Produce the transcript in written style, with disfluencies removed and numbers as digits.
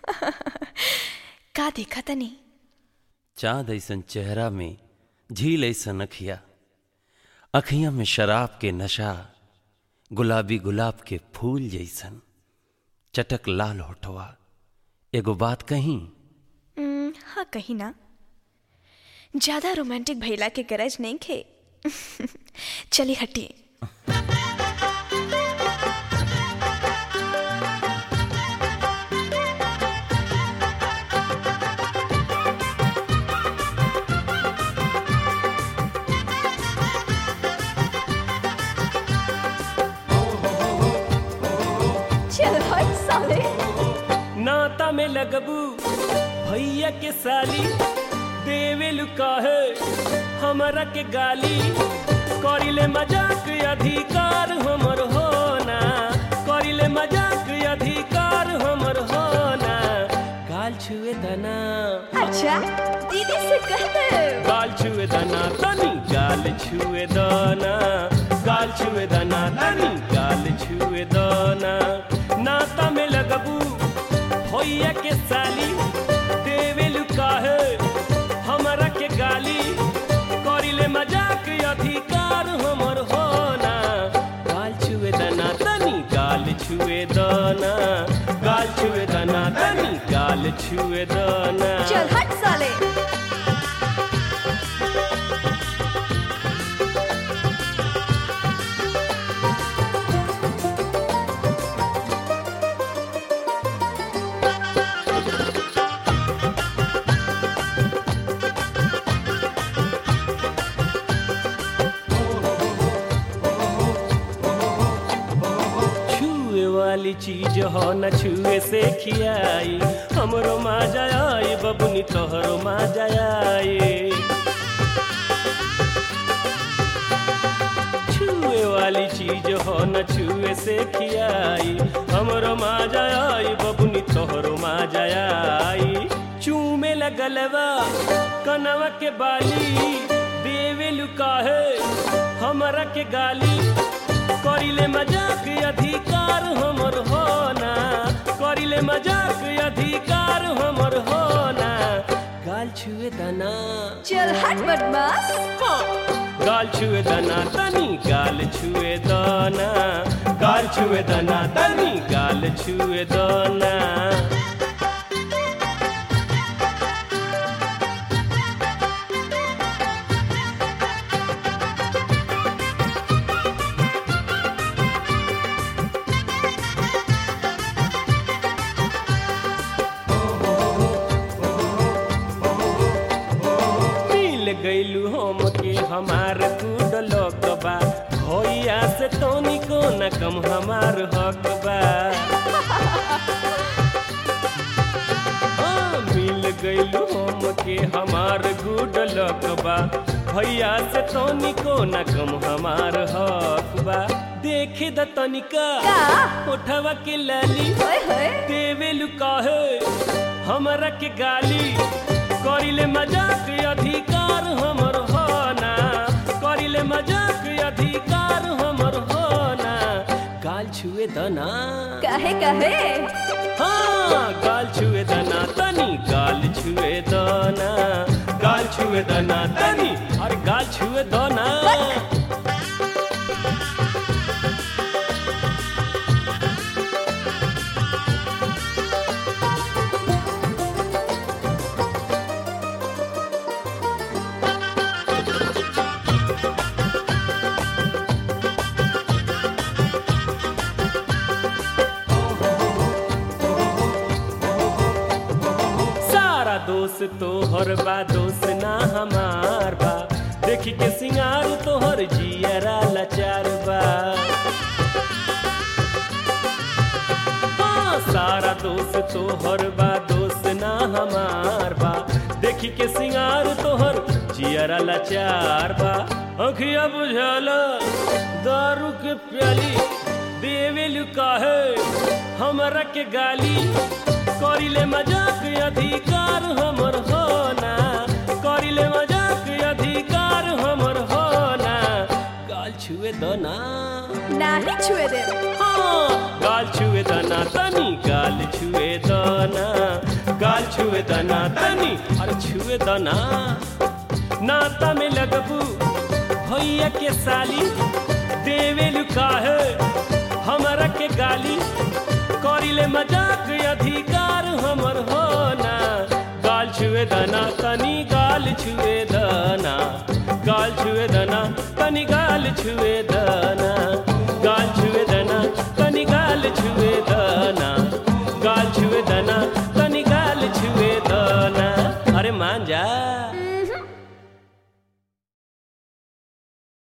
का देखा तनी? चाँद ऐसन चेहरा में झील ऐसन अखिया, अखियां में शराब के नशा, गुलाबी गुलाब के फूल जैसन चटक लाल होठवा। एगो बात कहीं? हाँ कहीं ना। ज्यादा रोमांटिक भइला के गरज नहीं खे। चली हटिए। चल हट साले। नाता में लगबू भैया के साली, देवे लुकाहे हमरा के गाली। करिले मजाक अधिकार हमर होना, करिले मजाक अधिकार हमर होना। गाल छुए दना, अच्छा दीदी से कहते। गाल छुए दना तनी, गाल छुए दना, गाल छुए दना तनी, गाल छुए दना। नाता में लगबू भैया के साली, देवे लुकाहे हमरा के गाली। करिले मजाक अधिकार हमर होना। गाल छुए दना तनी, गाल छुए दना, गाल छुए दना तनी, गाल छुए दना। चल हट साले। वाली चीज हो न छुए से खियाई, हमरो माजा आई बबुनी तोहरो माजा आई। छुए वाली चीज हो न छुए से खियाई, हमरो माजा आई बबुनी तोहरो माजा आई। चूमे लगलवा कनवा के बाली, देवे लुकाहे हमरा के गाली। करिले मजाक अधिकार हमर होना, करिले मजाक अधिकार हमर होना। गाल छुए दना, चल हट बदमाश। गाल छुए दना तनी, गाल छुए दना, गाल छुए दना तनी, गाल छुए दना। गैलू हम के हमार गुड लक बा, भैया से तोनी को न कम हमार हक बा। मिल गैलू हम के हमार गुड लक बा, भैया से तोनी को न कम हमार हक बा। देखे द तनिका उठवा के लाली, देवे लुकाहे हमरा के गाली। करिले मजाक अधिकार हमर होना, करिले मजाक अधिकार हमर होना। गाल छुए दना, काहे काहे? हाँ गाल छुए दना तनी, गाल छुए दना, गाल छुए दना तनी, और गाल छुए दना। दोस्त तोहर बा, दोस्त ना हमार बा। देखी के सिंगार तोहर जियरा लाचार बा। हाँ सारा दोस्त तोहर बा, दोस्त ना हमार बा। देखी के सिंगार तोहर जियरा लाचार बा। अखिया बुझाला दारू के प्याली, देवे लुकाहे हमरा के गाली। करिले मजाक अधिकार हमर होना, करिले मजाक अधिकार हमर होना। गाल छुए दना, नहीं छुए दे। हाँ गाल छुए दना तनी, गाल छुए दना। दाना गाल छुए दाना तनी अरे छुए दाना नाता में लगबू भैया के साली देवे लुकाहे हमरा के गाली करिले मजाक अधिकार हमर होना गाल छुए दाना तनी गाल छुए दाना गाल छुए दाना तनी गाल छुए दाना गाल छुए दाना तनी गाल छुए दाना